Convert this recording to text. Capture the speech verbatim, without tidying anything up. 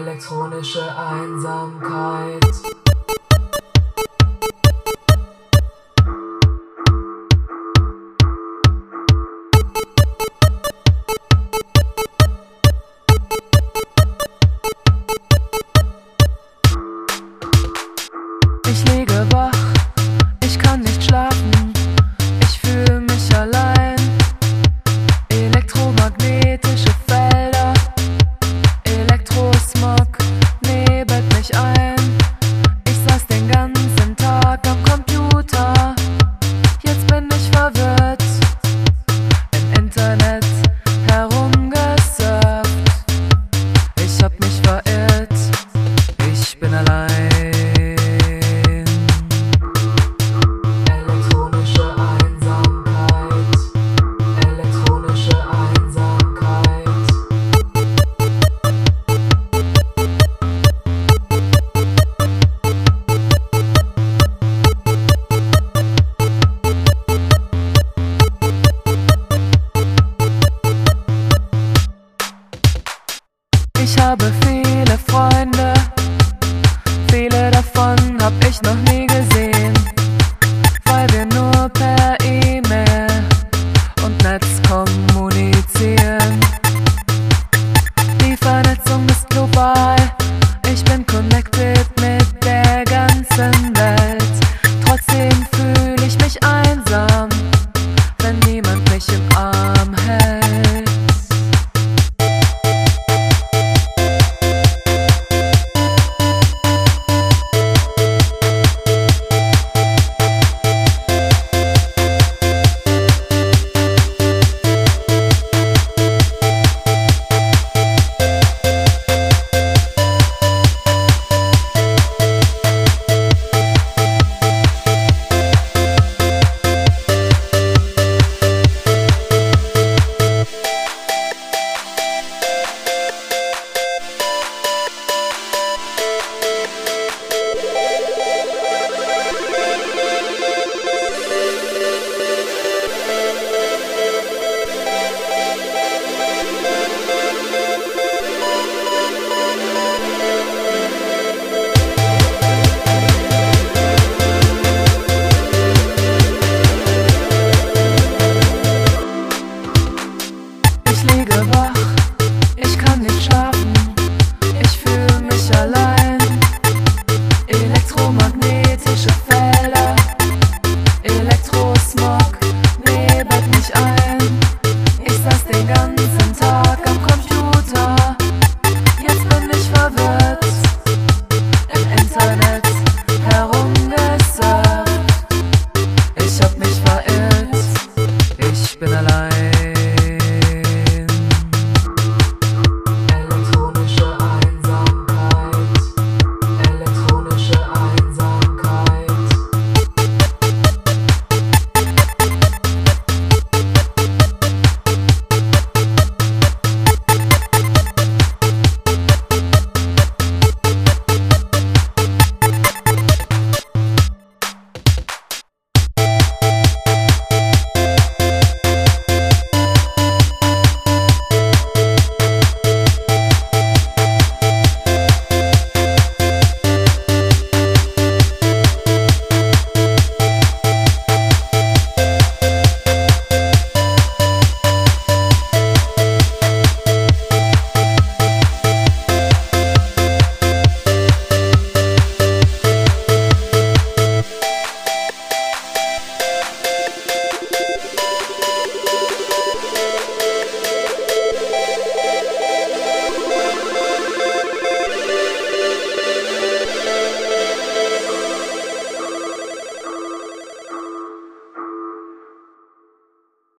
elektronische Einsamkeit. Ich liege wach, ich kann nicht schlafen, ich fühle mich allein. Elektromagnetische Felder, Elektrosmog nebelt mich ein. Ich saß den ganzen Tag am Computer, jetzt bin ich verwirrt, im Internet herumgesurft. Ich hab mich verirrt, ich bin allein. Ich habe viele Freunde, viele davon hab ich noch nie gesehen.